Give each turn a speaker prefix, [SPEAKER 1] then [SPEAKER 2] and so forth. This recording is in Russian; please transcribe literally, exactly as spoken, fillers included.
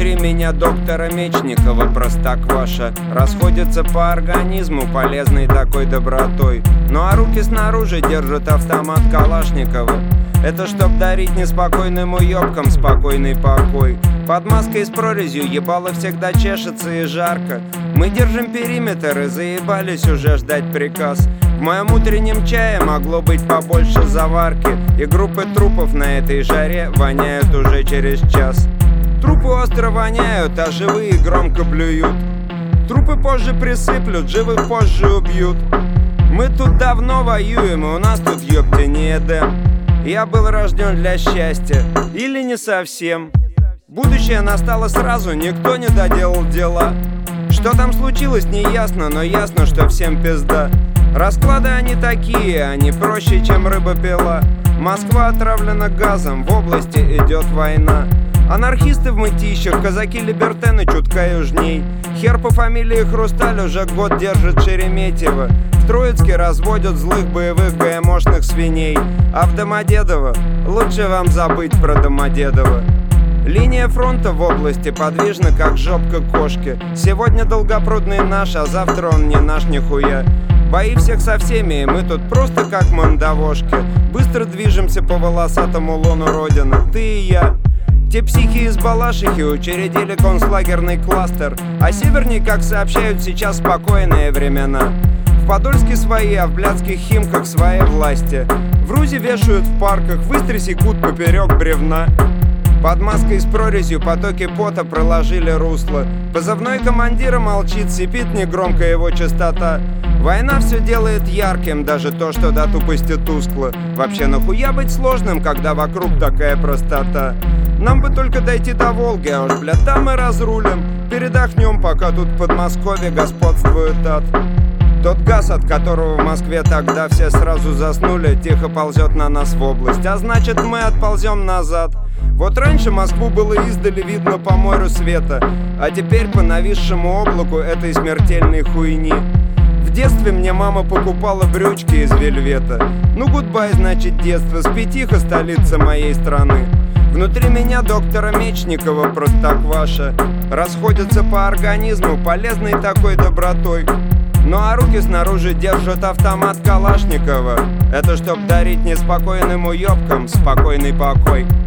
[SPEAKER 1] Внутри меня доктора Мечникова Простокваша расходится по организму полезной такой добротой. Ну а руки снаружи держат автомат Калашникова. Это чтоб дарить неспокойным уёбкам спокойный покой. Под маской с прорезью ебало всегда чешется и жарко. Мы держим периметр и заебались уже ждать приказ. В моем утреннем чае могло быть побольше заварки, и группы трупов на этой жаре воняют уже через час. Трупы остро воняют, а живые громко блюют. Трупы позже присыплют, живых позже убьют. Мы тут давно воюем, и у нас тут, ёпте, не Эдем. Я был рожден для счастья, или не совсем. Будущее настало сразу, никто не доделал дела. Что там случилось, не ясно, но ясно, что всем пизда. Расклады они такие, они проще, чем рыба-пила. Москва отравлена газом, в области идет война. Анархисты в мытищах, казаки-либертены чутка южней. Хер по фамилии Хрусталь уже год держит Шереметьево. В Троицке разводят злых боевых ГМОшных свиней. А в Домодедово лучше вам забыть про Домодедово. Линия фронта в области подвижна, как жопка кошки. Сегодня Долгопрудный наш, а завтра он не наш нихуя. Бои всех со всеми, и мы тут просто как мандавошки. Быстро движемся по волосатому лону Родины, ты и я. Те психи из Балашихи учредили концлагерный кластер, а северней, как сообщают, сейчас спокойные времена. В Подольске свои, а в блядских Химках свои власти. В Рузе вешают в парках, в Истре секут поперек бревна. Под маской с прорезью потоки пота проложили русло. Позывной командира молчит, сипит негромко его частота. Война все делает ярким, даже то, что до тупости тускло. Вообще нахуя быть сложным, когда вокруг такая простота? Нам бы только дойти до Волги, а уж, бля, там мы разрулим. Передохнем, пока тут в Подмосковье господствует ад. Тот газ, от которого в Москве тогда все сразу заснули, тихо ползет на нас в область, а значит мы отползем назад. Вот раньше Москву было издали видно по морю света, а теперь по нависшему облаку этой смертельной хуйни. В детстве мне мама покупала брючки из вельвета. Ну гудбай, значит, детство, спи тихо, столица моей страны. Внутри меня доктора Мечникова Простокваша расходятся по организму полезной такой добротой. Ну а руки снаружи держат автомат Калашникова. Это чтоб дарить неспокойным уёбкам спокойный покой.